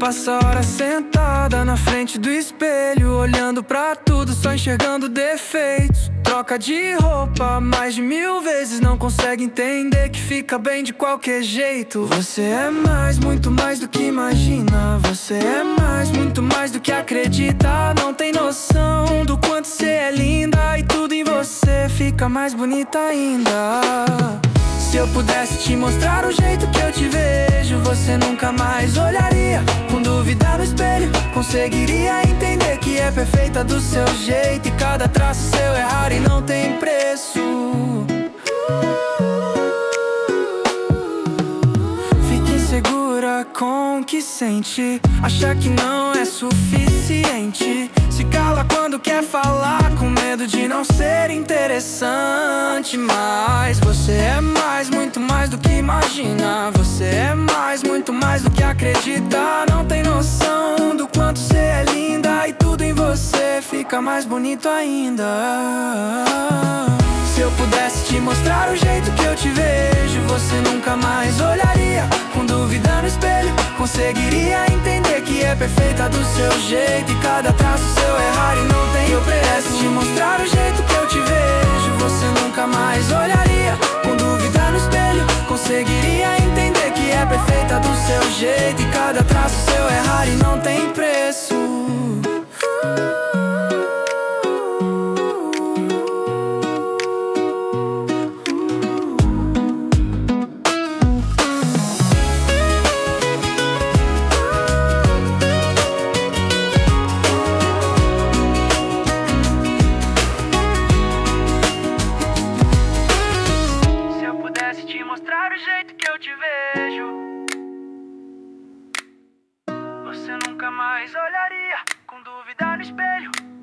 passa horas sentada na frente do espelho, olhando pra tudo, só enxergando defeitos. Troca de roupa mais de 1000 vezes, não consegue entender que fica bem de qualquer jeito. Você é mais, muito mais do que imagina. Você é mais, muito mais do que acredita. Não tem noção do quanto você é linda, e tudo em você fica mais bonita ainda. Se eu pudesse te mostrar o jeito que eu te vejo, você nunca mais olharia com dúvida no espelho. Conseguiria entender que é perfeita do seu jeito, e cada traço seu é raro e não tem preço. Fique insegura com o que sente, acha que não é suficiente. Se cala quando quer falar, com medo de não ser interessante. Mas você é mais, muito mais do que imagina. Você é mais, muito mais do que acredita. Não tem noção do quanto você é linda, e tudo em você fica mais bonito ainda. Se eu pudesse te mostrar o jeito que eu te vejo, você nunca mais olharia com dúvida no espelho. Conseguiria entender que é perfeita do seu jeito, e cada traço seu é raro e não tem o preço. Se te mostrar o jeito que eu te vejo, você nunca mais olharia com dúvida no espelho. Conseguiria entender que é perfeita do seu jeito, e cada traço seu é raro e não tem preço. Te mostrar o jeito que eu te vejo, você nunca mais olharia com dúvida no espelho.